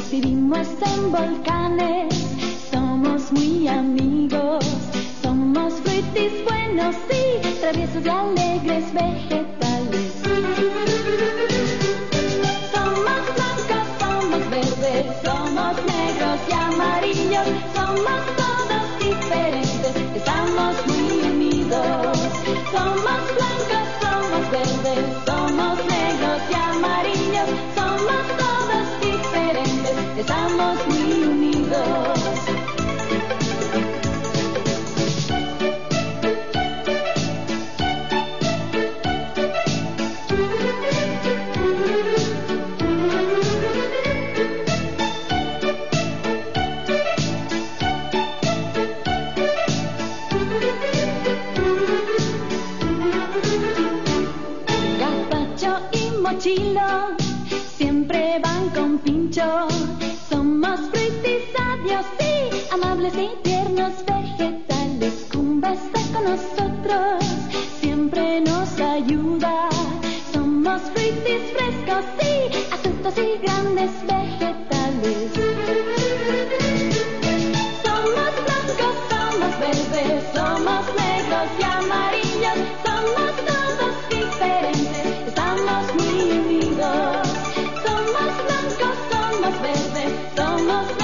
Vivimos en volcanes, somos muy amigos, somos frutis buenos y traviesos y alegres vegetales. Somos blancos, somos verdes, somos negros y amarillos, somos todos diferentes, estamos muy unidos. Somos blancos, somos verdes, somos negros y amarillos, somos todos diferentes, estamos muy unidos. Mochilo, siempre van con pincho. Somos frutis sabios y amables y tiernos vegetales. Cumba está con nosotros, siempre nos ayuda. Somos frutis frescos y astutos y grandes vegetales. Somos blancos, somos verdes, somos negros y amarillos, somos todos diferentes, estamos muy unidos. Somos blancos, somos verdes, somos